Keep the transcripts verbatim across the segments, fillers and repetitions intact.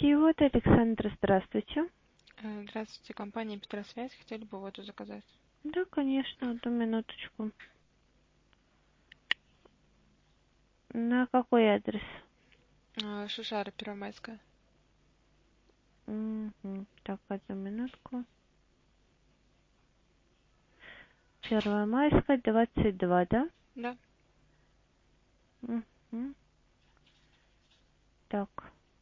Питьевод, Александра, здравствуйте. Здравствуйте, компания Петросвязь. Хотели бы воду заказать? Да, конечно, одну минуточку. На какой адрес? Шушара, Первомайская. Угу. Так, одну минутку. Первомайская, двадцать два, да? Да. Угу. Так.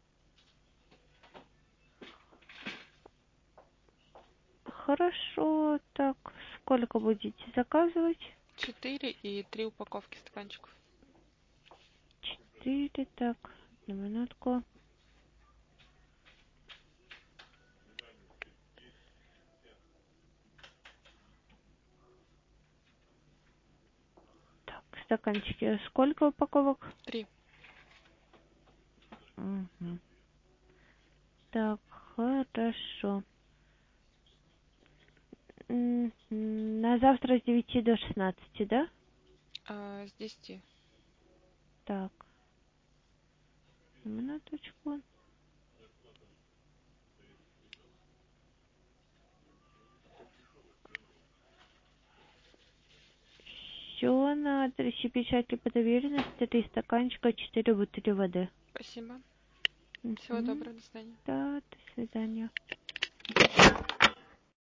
Хорошо, так, сколько будете заказывать? Четыре и три упаковки стаканчиков. Четыре, так, одну минутку. Так, стаканчики, сколько упаковок? Три. Угу. Так, хорошо. На завтра с девяти до шестнадцати, да? А, с десяти. Так. Минуточку. Все на адресе печати по доверенности, три стаканчика, четыре бутыли воды. Спасибо. Всего Угу. доброго, до свидания. Да, до свидания.